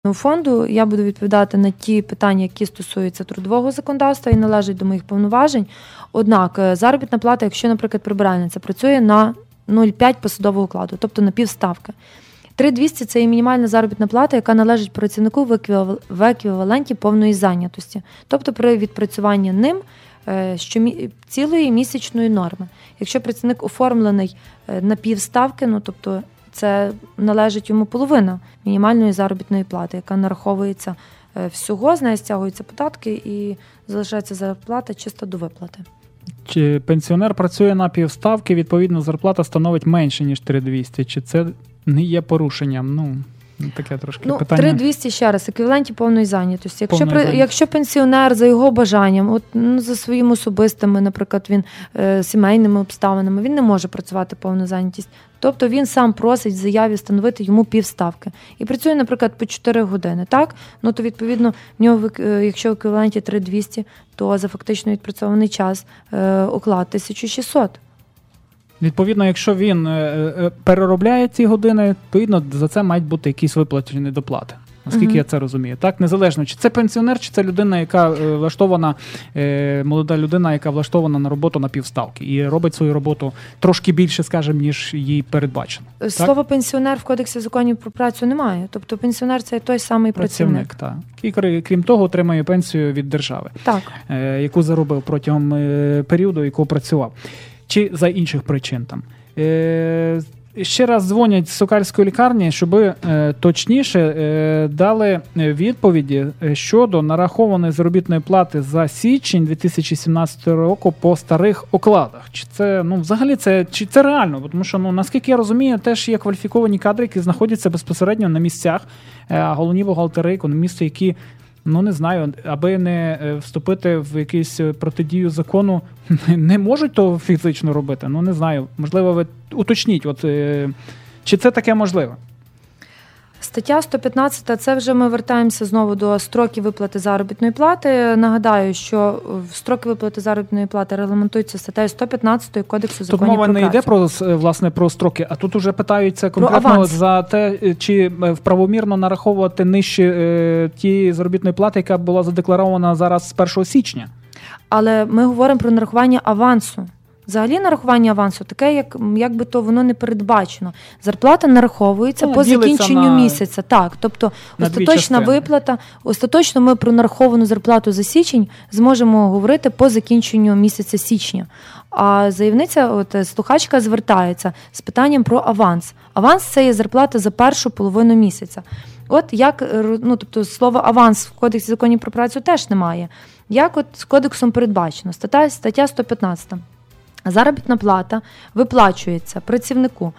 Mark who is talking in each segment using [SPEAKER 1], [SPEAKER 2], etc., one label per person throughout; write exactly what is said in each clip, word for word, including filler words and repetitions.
[SPEAKER 1] Фонду я буду відповідати на ті питання, які стосуються трудового законодавства і належать до моїх повноважень. Однак заробітна плата, якщо, наприклад, прибиральниця працює на нуль цілих п'ять десятих посадового окладу, тобто на півставки. три тисячі двісті – це є мінімальна заробітна плата, яка належить працівнику в еквіваленті повної зайнятості, тобто при відпрацюванні ним цілої місячної норми. Якщо працівник оформлений на півставки, ну тобто це належить йому половина мінімальної заробітної плати, яка нараховується всього, з неї стягуються податки і залишається зарплата чисто до виплати.
[SPEAKER 2] Чи пенсіонер працює на півставки, відповідно зарплата становить менше, ніж три тисячі двісті? Чи це не є порушенням? Ну, таке трошки
[SPEAKER 1] ну,
[SPEAKER 2] питання.
[SPEAKER 1] три тисячі двісті, ще раз, еквіваленті повної зайнятості. Якщо,
[SPEAKER 2] повної зайнятості.
[SPEAKER 1] Якщо пенсіонер за його бажанням, от, ну, за своїми особистими, наприклад, він е, сімейними обставинами, він не може працювати повну зайнятість. Тобто він сам просить в заяві встановити йому півставки. І працює, наприклад, по чотири години, так? Ну, то, відповідно, в нього, якщо в еквіваленті три тисячі двісті, то за фактично відпрацьований час е, оклад тисяча шістсот.
[SPEAKER 2] Відповідно, якщо він е, переробляє ці години, відповідно, за це мають бути якісь виплачені доплати. Наскільки uh-huh. я це розумію. Так, незалежно, чи це пенсіонер, чи це людина, яка е, влаштована, е, молода людина, яка влаштована на роботу на півставки і робить свою роботу трошки більше, скажімо, ніж їй передбачено.
[SPEAKER 1] Слова
[SPEAKER 2] так?
[SPEAKER 1] пенсіонер в Кодексі законів про працю немає. Тобто пенсіонер – це той самий працівник.
[SPEAKER 2] Працівник, так. І, крім того, отримує пенсію від держави,
[SPEAKER 1] так.
[SPEAKER 2] е, яку заробив протягом е, періоду, якого працював. Чи за інших причин там. Е, ще раз дзвонять з Сокальської лікарні, щоб е, точніше е, дали відповіді щодо нарахованої заробітної плати за січень дві тисячі сімнадцятого року по старих окладах. Чи це, ну, взагалі, це, чи це реально? Тому що, ну, наскільки я розумію, теж є кваліфіковані кадри, які знаходяться безпосередньо на місцях, е, головні бухгалтери, економісти, які, ну, не знаю, аби не вступити в якусь протидію закону, не можуть того фізично робити. Ну, не знаю. Можливо, ви уточніть, от, чи це таке можливо?
[SPEAKER 1] Стаття сто п'ятнадцять, це вже ми вертаємося знову до строків виплати заробітної плати. Нагадаю, що строки виплати заробітної плати регламентуються статтею сто п'ятнадцять Кодексу законів про працю.
[SPEAKER 2] Тут мова не йде про, власне, про строки, а тут уже питаються конкретно за те, чи правомірно нараховувати нижче е, ті заробітної плати, яка була задекларована зараз з першого січня.
[SPEAKER 1] Але ми говоримо про нарахування авансу. Взагалі нарахування авансу таке, як, як би то воно не передбачено. Зарплата нараховується ну, по закінченню на... місяця. Так, тобто остаточна виплата, остаточно ми про нараховану зарплату за січень зможемо говорити по закінченню місяця січня. А заявниця, от слухачка, звертається з питанням про аванс. Аванс – це є зарплата за першу половину місяця. От як, ну, тобто слово аванс в Кодексі законів про працю теж немає. Як от з кодексом передбачено? Стаття, стаття сто п'ятнадцять. Заробітна плата виплачується працівнику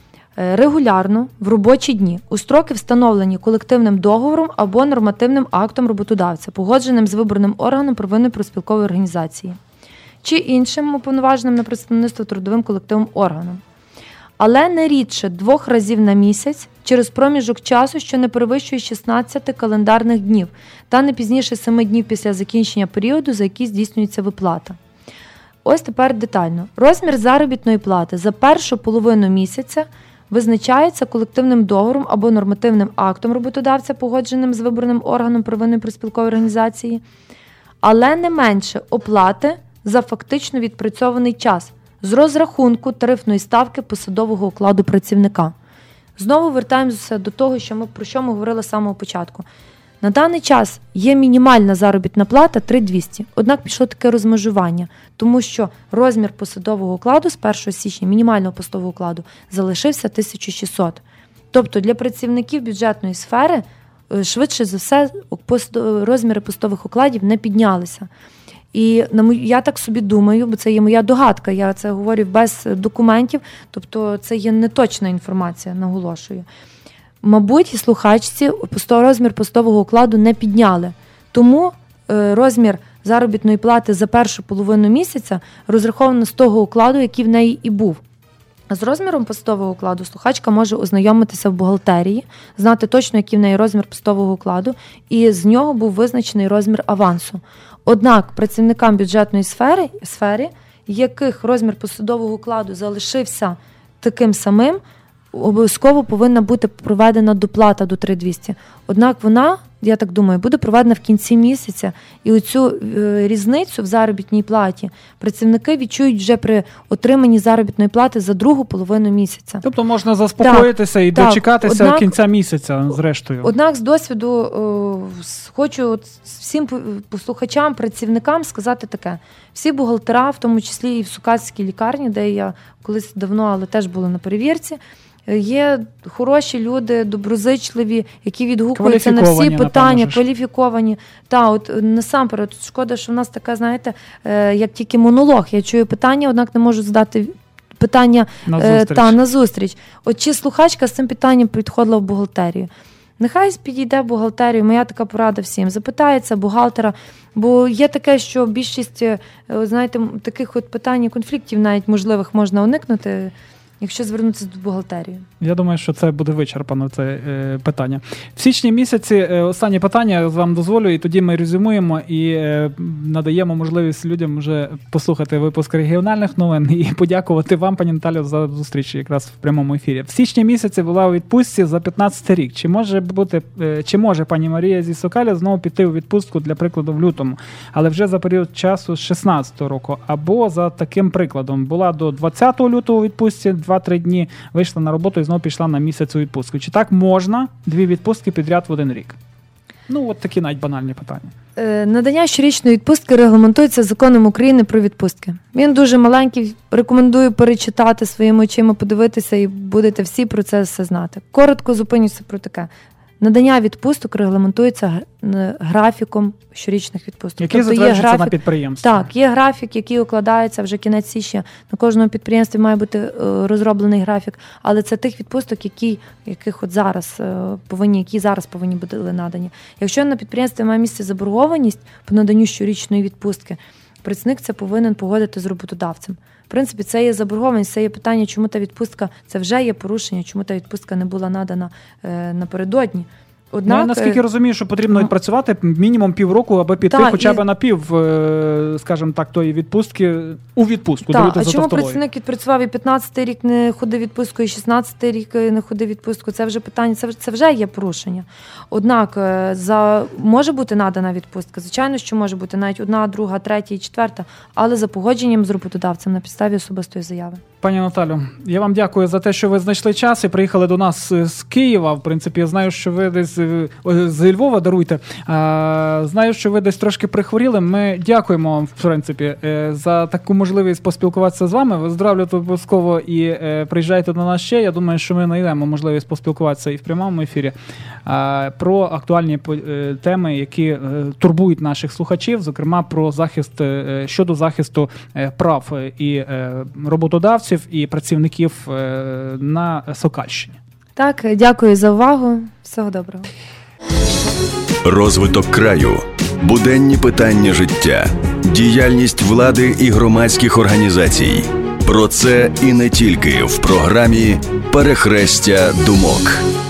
[SPEAKER 1] регулярно в робочі дні у строки, встановлені колективним договором або нормативним актом роботодавця, погодженим з виборним органом первинної профспілкової організації чи іншим уповноваженим на представництво трудовим колективним органом. Але не рідше двох разів на місяць через проміжок часу, що не перевищує шістнадцять календарних днів, та не пізніше семи днів після закінчення періоду, за який здійснюється виплата. Ось тепер детально. Розмір заробітної плати за першу половину місяця визначається колективним договором або нормативним актом роботодавця, погодженим з виборним органом первинної профспілкової організації, але не менше оплати за фактично відпрацьований час з розрахунку тарифної ставки посадового окладу працівника. Знову вертаємося до того, що ми, про що ми говорили з самого початку. На даний час є мінімальна заробітна плата три тисячі двісті, однак пішло таке розмежування, тому що розмір посадового окладу з першого січня, мінімального посадового окладу, залишився тисяча шістсот. Тобто для працівників бюджетної сфери швидше за все розміри посадових окладів не піднялися. І я так собі думаю, бо це є моя догадка, я це говорю без документів, тобто це є неточна інформація, наголошую. Мабуть, і слухачці розмір посадового окладу не підняли. Тому розмір заробітної плати за першу половину місяця розраховано з того окладу, який в неї і був. З розміром посадового окладу слухачка може ознайомитися в бухгалтерії, знати точно, який в неї розмір посадового окладу, і з нього був визначений розмір авансу. Однак працівникам бюджетної сфери, сфери яких розмір посадового окладу залишився таким самим, обов'язково повинна бути проведена доплата до три тисячі двісті. Однак вона, я так думаю, буде проведена в кінці місяця, і оцю е, різницю в заробітній платі працівники відчують вже при отриманні заробітної плати за другу половину місяця.
[SPEAKER 2] Тобто можна заспокоїтися так, і так. дочекатися однак, кінця місяця, зрештою.
[SPEAKER 1] Однак з досвіду е, хочу от всім послухачам, працівникам сказати таке. Всі бухгалтера, в тому числі і в Сокальській лікарні, де я колись давно, але теж була на перевірці, є хороші люди, доброзичливі, які відгукуються на всі питання, напевно, кваліфіковані. Та, от насамперед, шкода, що в нас така, знаєте, як тільки монолог. Я чую питання, однак не можу задати питання
[SPEAKER 2] на зустріч.
[SPEAKER 1] Та, на зустріч. От чи слухачка з цим питанням підходила в бухгалтерію? Нехай підійде в бухгалтерію, моя така порада всім. Запитається бухгалтера, бо є таке, що більшість, знаєте, таких от питань, конфліктів навіть можливих можна уникнути, якщо звернутися до бухгалтерії.
[SPEAKER 2] Я думаю, що це буде вичерпано, це е, питання. В січні місяці, е, останнє питання, вам дозволю, і тоді ми резюмуємо і е, надаємо можливість людям вже послухати випуск регіональних новин і подякувати вам, пані Наталю, за зустріч якраз в прямому ефірі. В січні місяці була у відпустці за п'ятнадцятий рік. Чи може бути, е, чи може пані Марія зі Сокаля знову піти у відпустку, для прикладу, в лютому, але вже за період часу з шістнадцятого року, або за таким прикладом, була до двадцятого лютого у відпустці, два-три дні, вийшла на роботу і знову пішла на місяць у відпустку. Чи так можна дві відпустки підряд в один рік? Ну, от такі навіть банальні питання.
[SPEAKER 1] Е, надання щорічної відпустки регламентується законом України про відпустки. Він дуже маленький, рекомендую перечитати своїми очима, подивитися і будете всі про це все знати. Коротко зупинюся про таке. Надання відпусток регламентується графіком щорічних відпусток.
[SPEAKER 2] Який тобто затверджується графік, на підприємстві.
[SPEAKER 1] Так, є графік, який укладається вже кінець січня. На кожному підприємстві має бути розроблений графік, але це тих відпусток, які, яких от зараз повинні, які зараз повинні бути надані. Якщо на підприємстві має місце заборгованість по наданню щорічної відпустки, працівник це повинен погодити з роботодавцем. В принципі, це є заборгованість, це є питання, чому та відпустка, це вже є порушення, чому та відпустка не була надана е, напередодні.
[SPEAKER 2] Однак, ну, я наскільки розумію, що потрібно відпрацювати мінімум півроку, аби піти та, хоча б і... на пів, скажімо так, тої відпустки у відпустку.
[SPEAKER 1] Так, а чому працівник відпрацював і п'ятнадцятий рік не ходив відпустку, і шістнадцятий рік не ходив відпустку? Це вже питання, це, це вже є порушення. Однак, за, може бути надана відпустка, звичайно, що може бути навіть одна, друга, третя і четверта, але за погодженням з роботодавцем на підставі особистої заяви.
[SPEAKER 2] Пані Наталю, я вам дякую за те, що ви знайшли час і приїхали до нас з Києва. В принципі, я знаю, що ви десь з Львова, даруйте. Знаю, що ви десь трошки прихворіли. Ми дякуємо вам, в принципі, за таку можливість поспілкуватися з вами. Виздоравлюйте обов'язково і приїжджайте до нас ще. Я думаю, що ми знайдемо можливість поспілкуватися і в прямому ефірі про актуальні теми, які турбують наших слухачів, зокрема про захист, щодо захисту прав і роботодавців, і працівників на Сокальщині.
[SPEAKER 1] Так, дякую за увагу. Всього доброго.
[SPEAKER 3] Розвиток краю, буденні питання життя, діяльність влади і громадських організацій. Про це і не тільки в програмі «Перехрестя думок».